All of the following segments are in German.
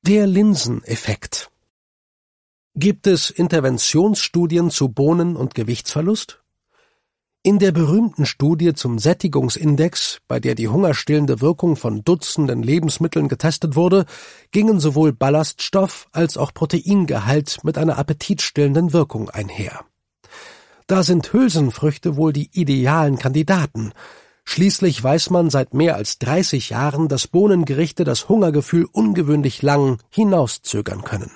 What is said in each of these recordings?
Der Linseneffekt. Gibt es Interventionsstudien zu Bohnen- und Gewichtsverlust? In der berühmten Studie zum Sättigungsindex, bei der die hungerstillende Wirkung von Dutzenden Lebensmitteln getestet wurde, gingen sowohl Ballaststoff- als auch Proteingehalt mit einer appetitstillenden Wirkung einher. Da sind Hülsenfrüchte wohl die idealen Kandidaten. Schließlich weiß man seit mehr als 30 Jahren, dass Bohnengerichte das Hungergefühl ungewöhnlich lang hinauszögern können.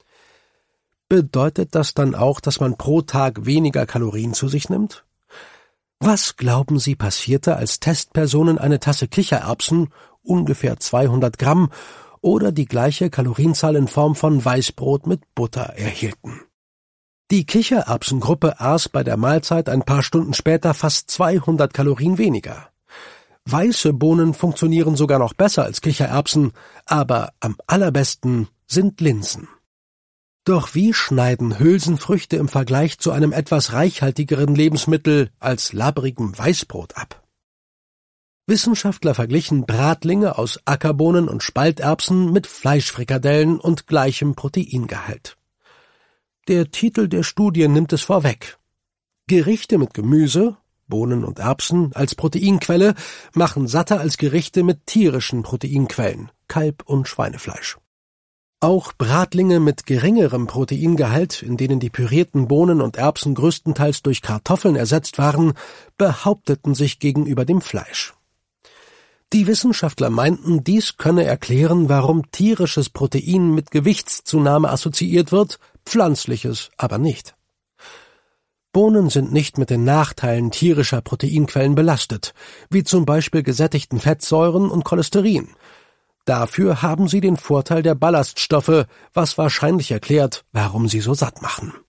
Bedeutet das dann auch, dass man pro Tag weniger Kalorien zu sich nimmt? Was glauben Sie passierte, als Testpersonen eine Tasse Kichererbsen, ungefähr 200 Gramm, oder die gleiche Kalorienzahl in Form von Weißbrot mit Butter erhielten? Die Kichererbsengruppe aß bei der Mahlzeit ein paar Stunden später fast 200 Kalorien weniger. Weiße Bohnen funktionieren sogar noch besser als Kichererbsen, aber am allerbesten sind Linsen. Doch wie schneiden Hülsenfrüchte im Vergleich zu einem etwas reichhaltigeren Lebensmittel als labbrigem Weißbrot ab? Wissenschaftler verglichen Bratlinge aus Ackerbohnen und Spalterbsen mit Fleischfrikadellen und gleichem Proteingehalt. Der Titel der Studie nimmt es vorweg. Gerichte mit Gemüse, Bohnen und Erbsen als Proteinquelle machen satter als Gerichte mit tierischen Proteinquellen, Kalb- und Schweinefleisch. Auch Bratlinge mit geringerem Proteingehalt, in denen die pürierten Bohnen und Erbsen größtenteils durch Kartoffeln ersetzt waren, behaupteten sich gegenüber dem Fleisch. Die Wissenschaftler meinten, dies könne erklären, warum tierisches Protein mit Gewichtszunahme assoziiert wird, pflanzliches aber nicht. Bohnen sind nicht mit den Nachteilen tierischer Proteinquellen belastet, wie zum Beispiel gesättigten Fettsäuren und Cholesterin. Dafür haben sie den Vorteil der Ballaststoffe, was wahrscheinlich erklärt, warum sie so satt machen.